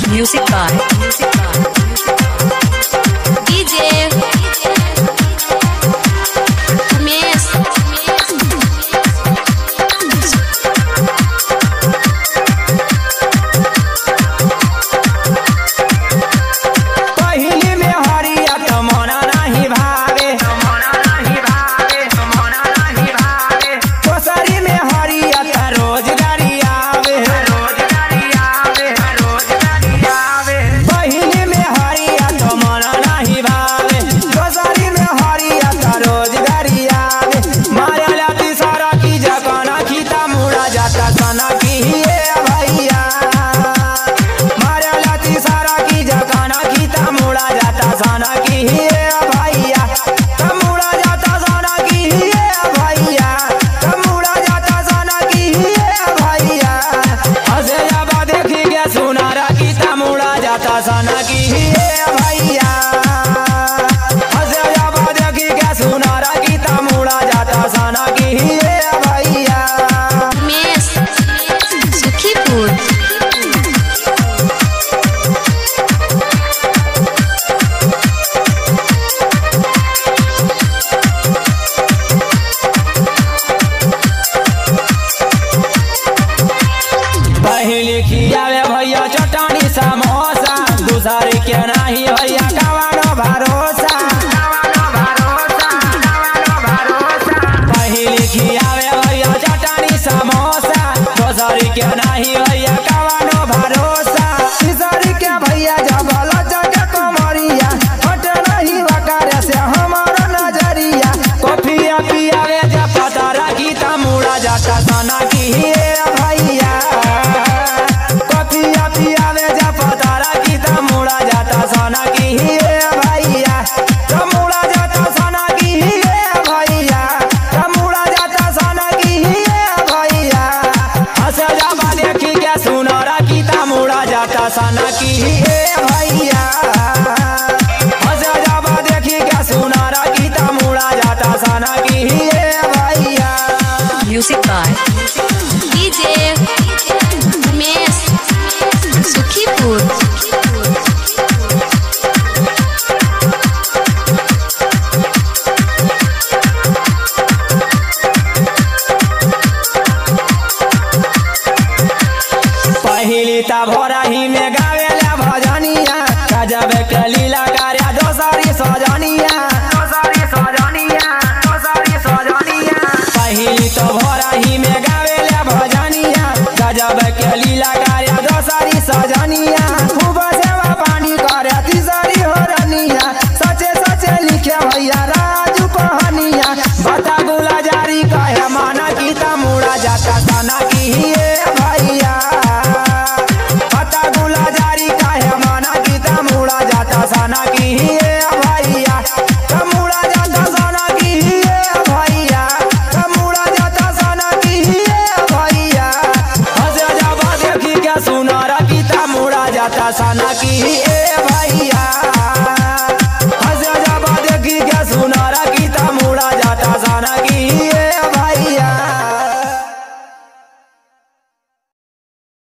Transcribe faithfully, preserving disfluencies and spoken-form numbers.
Music by D J Miss पहली में हरिया तो मना नहीं भावे मना नहीं भावे मना नहीं भावे दोसरी में हरिया तो रोजगारी आवे रोजगारी आवे रोजगारी आवे पहली में हरिया तो मना नहीं भावे दोसरी में हरिया तो रोजगारी आवे मारे लाती सारा की जकाना खीता मुड़ा जाता सना की ये भैया मारे लाती सारा की जकाना खीता मुड़ा जाता सना की ये भैया मुड़ा जाता सना की ये भैया मुड़ा जाता सना की ये भैया हसे जाबा देखी के सुनारा गीता मुड़ा जाता सना की ये भैया हसे जाबा देखी के सुनारा गीता मुड़ा जाता सना की ये भैया Miss Sukhipur पहली खियावे भैया चटनी समोसा दूसरी के नहीं भैया कवानो भरोसा कवानो भरोसा कवानो भरोसा पहली खियावे भैया चटनी समोसा दूसरी के नहीं भैया कवानो भरोसा तीसरी के भैया जबल जगह कमरिया हट नहीं वकारे से हमारा नजरिया कॉफिया पियावे जब पता रखी ता मुड़ा जाता सना की ये भैया कॉफिया पियावे जब पता रखी ता मुड़ा जाता सना की ये भैया तो मुड़ा जाता सना की ये भैया तो मुड़ा जाता सना की ये भैया हंसे जाबा देखी के सुना रखी ता मुड़ा जाता सना की ये भैया हंसे जाबा देखी के सुना रखी ता मुड़ा जाता सना की ये भैया Music by D J Miss Sukhipur पहली ता भोरा ही में गावेला भजनिया गजब के लीला कार्या दोसरी सजनिया दोसरी सजनिया दोसरी सजनिया पहली तो भोरा ही में गावेला भजनिया गजब के लीला कार्या दोसरी सजनिया